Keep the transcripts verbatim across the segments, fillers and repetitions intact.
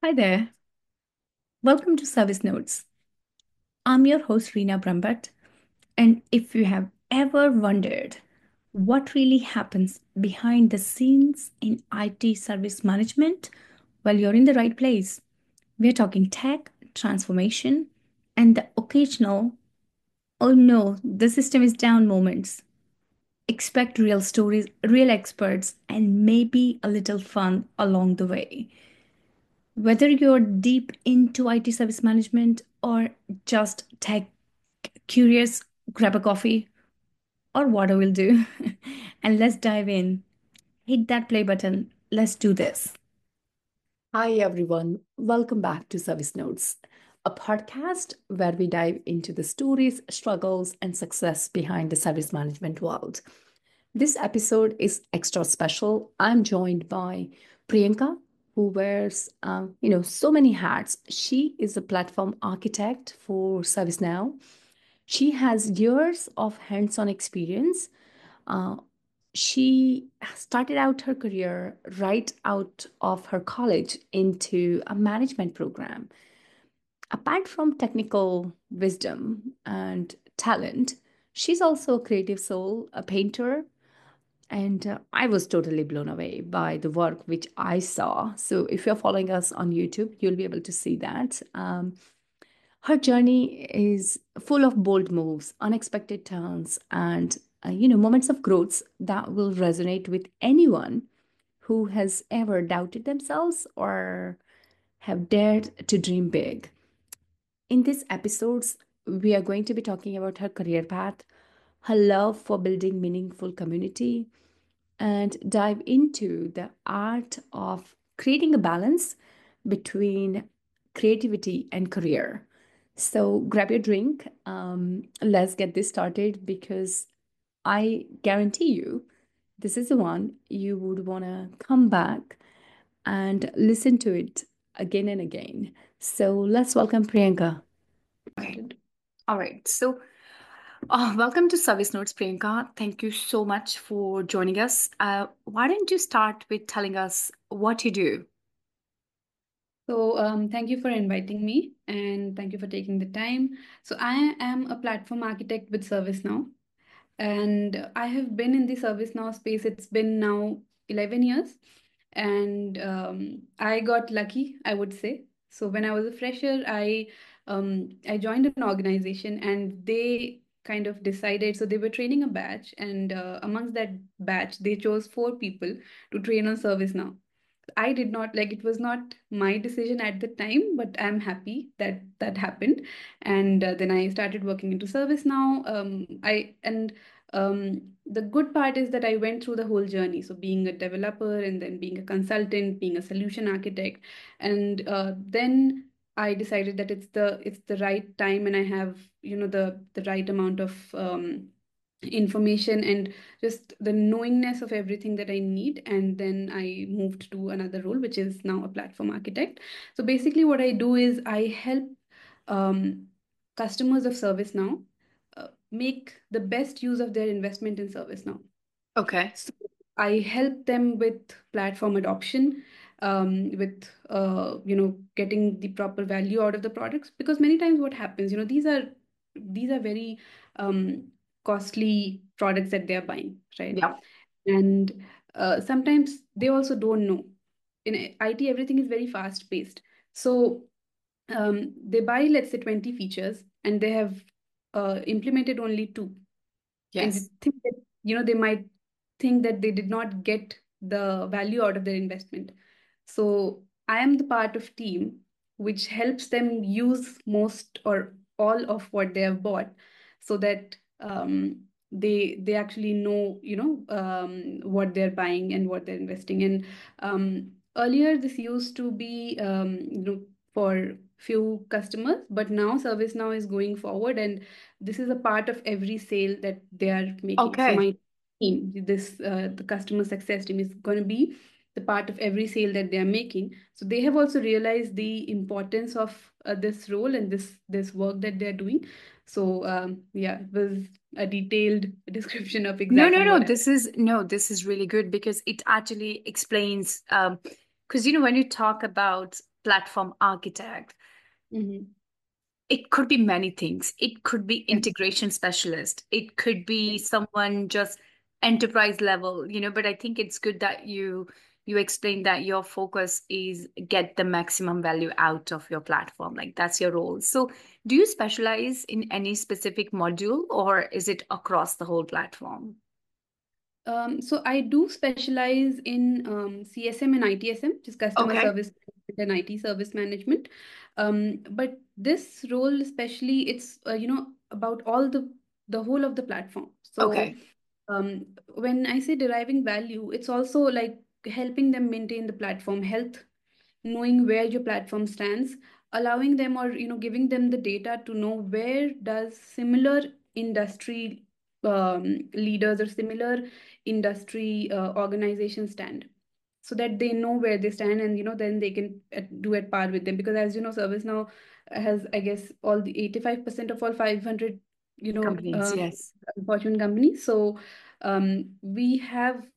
Hi there. Welcome to Service Notes. I'm your host, Reena Brambhat. And if you have ever wondered what really happens behind the scenes in I T service management, well, you're in the right place. We're talking tech, transformation, and the occasional, oh no, the system is down moments. Expect real stories, real experts, and maybe a little fun along the way. Whether you're deep into I T service management or just tech curious, grab a coffee or water will do. And let's dive in. Hit that play button. Let's do this. Hi, everyone. Welcome back to Service Notes, a podcast where we dive into the stories, struggles, and success behind the service management world. This episode is extra special. I'm joined by Priyanka, who wears, uh, you know, so many hats. She is a platform architect for ServiceNow. She has years of hands-on experience. Uh, she started out her career right out of her college into a management program. Apart from technical wisdom and talent, she's also a creative soul, a painter, and uh, I was totally blown away by the work which I saw. So if you're following us on YouTube, you'll be able to see that. Um, her journey is full of bold moves, unexpected turns, and uh, you know moments of growth that will resonate with anyone who has ever doubted themselves or have dared to dream big. In these episodes, we are going to be talking about her career path, her love for building meaningful community, and dive into the art of creating a balance between creativity and career. So grab your drink. Um, let's get this started because I guarantee you this is the one you would want to come back and listen to it again and again. So let's welcome Priyanka. Right. All right. So, uh, welcome to Service Notes, Priyanka. Thank you so much for joining us. Uh, why don't you start with telling us what you do? So, um, thank you for inviting me and thank you for taking the time. So, I am a platform architect with ServiceNow, and I have been in the ServiceNow space. It's been now eleven years, and um, I got lucky, I would say. So, when I was a fresher, I um, I joined an organization, and they kind of decided. So, they were training a batch, and uh, amongst that batch, they chose four people to train on ServiceNow. I did not like it was not my decision at the time, but I'm happy that that happened. And uh, then I started working into service now. Um, I and um, the good part is that I went through the whole journey. So being a developer and then being a consultant, being a solution architect, and uh, then I decided that it's the it's the right time, and I have you know the the right amount of um, information and just the knowingness of everything that I need. And then I moved to another role, which is now a platform architect. So basically, what I do is I help um, customers of ServiceNow uh, make the best use of their investment in ServiceNow. Okay. So I help them with platform adoption, um, with uh, you know getting the proper value out of the products. Because many times what happens, you know, these are these are very um, costly products that they are buying, right? Yeah. And uh, sometimes they also don't know. In I T, everything is very fast paced. So um, they buy, let's say, twenty features, and they have uh, implemented only two, and they Yes. think that you know they might think that they did not get the value out of their investment. So I am the part of team which helps them use most or all of what they have bought, so that um, they they actually know you know um, what they're buying and what they're investing in. Um, earlier this used to be um, you know for few customers, but now ServiceNow is going forward, and this is a part of every sale that they are making. So Okay. my team, this uh, the customer success team, is going to be the part of every sale that they are making. So they have also realized the importance of uh, this role and this this work that they are doing. So um, yeah, it was a detailed description of No, no, exactly no. what I. This is no, this is really good because it actually explains um because you know when you talk about platform architect. Mhm. It could be many things. It could be Yeah. integration specialist. It could be Yeah. someone just enterprise level, you know, but I think it's good that you you explain that your focus is get the maximum value out of your platform. Like that's your role. So do you specialize in any specific module or is it across the whole platform? Um, so I do specialize in um, C S M and I T S M, which is customer Okay. service and I T service management. Um, but this role, especially, it's uh, you know about all the the whole of the platform. So Okay. um, when I say deriving value, it's also like helping them maintain the platform health, knowing where your platform stands, allowing them or you know giving them the data to know where does similar industry um, leaders or similar industry uh, organizations stand, so that they know where they stand, and you know then they can uh, do at par with them, because as you know ServiceNow has, I guess, all the eighty-five percent of all five hundred you know Companies, uh, yes. Fortune companies. So um, we have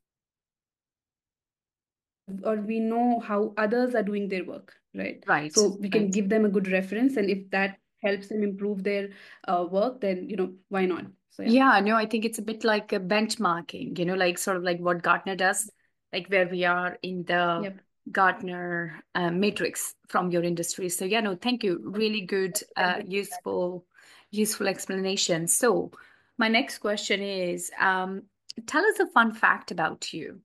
or we know how others are doing their work, right? Right. So we can Right. give them a good reference, and if that helps them improve their uh, work, then you know why not? So yeah. Yeah, no, I think it's a bit like a benchmarking, you know, like sort of like what Gartner does, like where we are in the Yep. Gartner uh, matrix from your industry. So yeah, no, thank you. Really good, uh, useful, useful explanation. So my next question is, um, tell us a fun fact about you.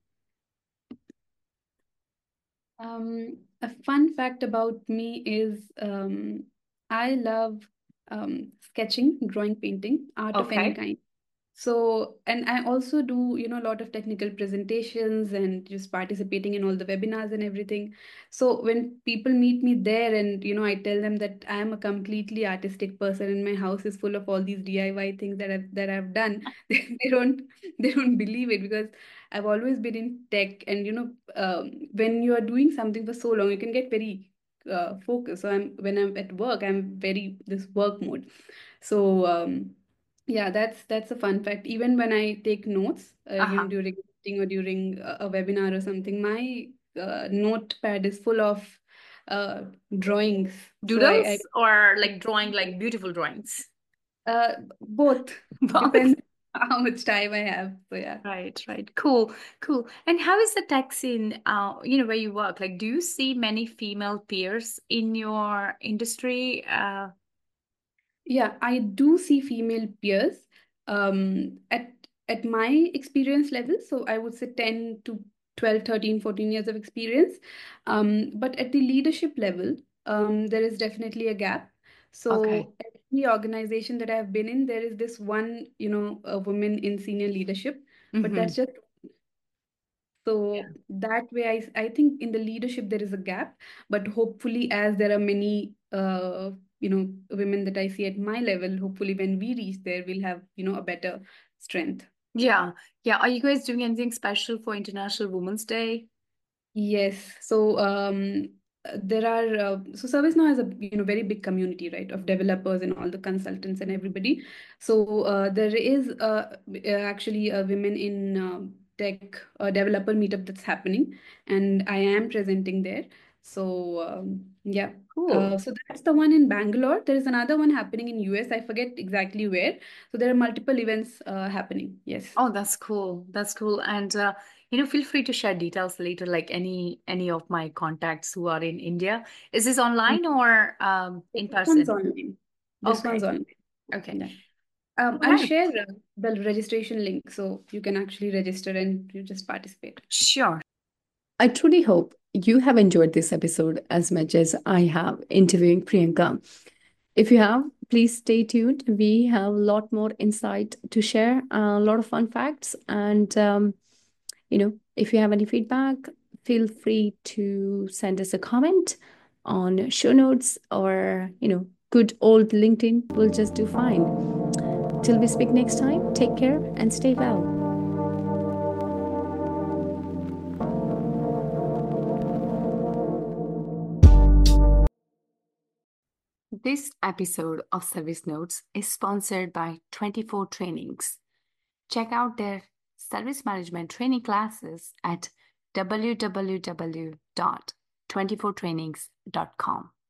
Um, a fun fact about me is um, I love um, sketching, drawing, painting, art of any Okay. kind. So, and I also do, you know, a lot of technical presentations and just participating in all the webinars and everything. So when people meet me there and, you know, I tell them that I am a completely artistic person and my house is full of all these D I Y things that I've that I've done, they, they don't they don't believe it, because I've always been in tech, and you know, um, when you are doing something for so long, you can get very uh, focused. So I'm when I'm at work, I'm very this work mode. So um, yeah, that's that's a fun fact. Even when I take notes, uh, you know, Uh-huh. during meeting or during a, a webinar or something, my uh, notepad is full of uh, drawings. So I, Doodles or I like drawing like beautiful drawings? uh, both Both. depends how much time I have. So yeah. Right, right. Cool, cool. And how is the tech scene, uh, you know, where you work? Like, do you see many female peers in your industry? Uh, Yeah, I do see female peers um, at at my experience level. So I would say ten to twelve, thirteen, fourteen years of experience. Um, but at the leadership level, um, there is definitely a gap. okay. So at the organization that I have been in, there is this one, you know, a woman in senior leadership, but Mm-hmm. that's just Yeah. so that way, I, I think in the leadership there is a gap, but hopefully, as there are many, uh, you know, women that I see at my level, hopefully when we reach there, we'll have, you know, a better strength. Yeah. Yeah. Are you guys doing anything special for International Women's Day? Yes. So um, uh, there are uh, so ServiceNow has a you know very big community, right, of developers and all the consultants and everybody. So uh, there is uh, uh, actually a women in uh, tech uh, developer meetup that's happening, and I am presenting there. So um, yeah. Uh, Cool. so that's the one in Bangalore. There is another one happening in U S. I forget exactly where. So there are multiple events uh, happening. Yes. Oh, that's cool. That's cool. And uh, you know, feel free to share details later, like any any of my contacts who are in India. Is this online or um in This one's person? online. This one's Okay. online. Okay. Yeah. Um, All I'll right. share uh, the registration link so you can actually register and you just participate. Sure. I truly hope you have enjoyed this episode as much as I have interviewing Priyanka. If you have, please stay tuned. We have a lot more insight to share, a lot of fun facts. And, um, you know, if you have any feedback, feel free to send us a comment on show notes or, you know, good old LinkedIn will just do fine. Till we speak next time, take care and stay well. This episode of Service Notes is sponsored by twenty-four Trainings. Check out their service management training classes at w w w dot twenty four trainings dot com.